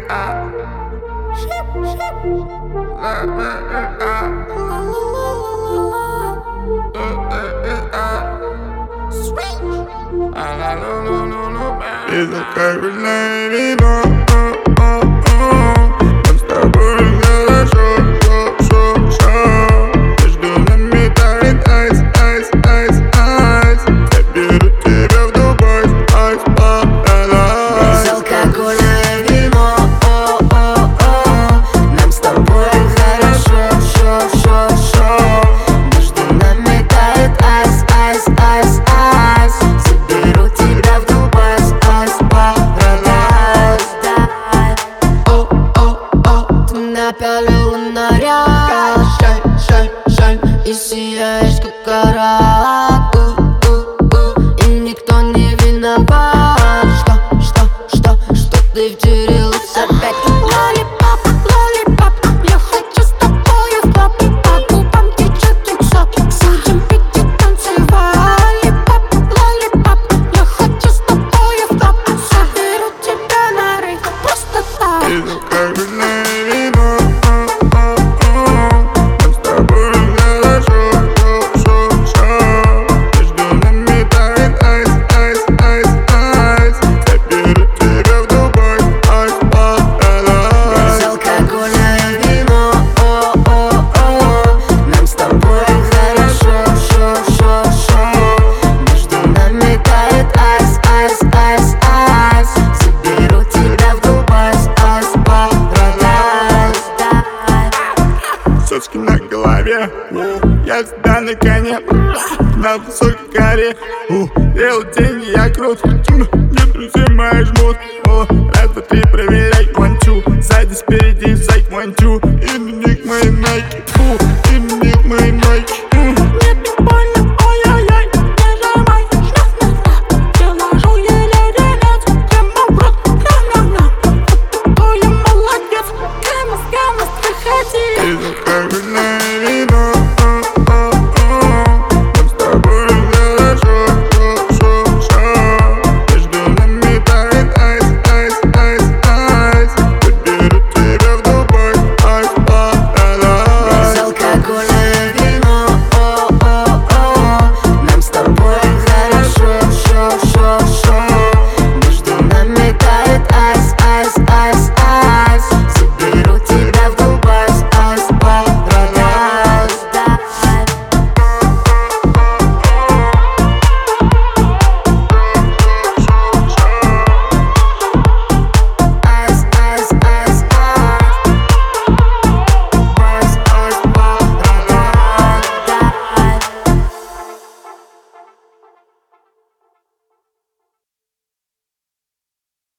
Из-за кабельное вино, нам с тобой хорошо, между нами тает айс, айс, айс, айс. Я беру тебя в Дубай, айс, парадайз. Безалкогольное вино, нам с тобой хорошо, между нами тает айс, айс, айс, айс. Заберу тебя в Дубай, айс, парадайз. Ты напялила наряд, шай, и сияешь как гора. И никто не виноват, что ты втюрилась опять. Лолипоп, я хочу с тобою в клуб. По губам течет лицо, сидим пить и танцевать. Лолипоп, я хочу с тобою в клуб. Заберу тебя на рейв, просто так. Из-за кабельное вино, нам с тобой хорошо, между нами тает айс, айс, айс, айс. Я беру тебя в Дубай, айс, парадайз. Безалкогольное вино, нам с тобой хорошо, между нами тает айс, айс, айс, айс. Заберу тебя в Дубай, айс, парадайз. Соски на голове, я всегда на коне, на высокой горе. Делал деньги, я крут, мне друзья мои жмут. Раз, два, три, проверяй, one, two. Сзади, спереди, зайк, one, two.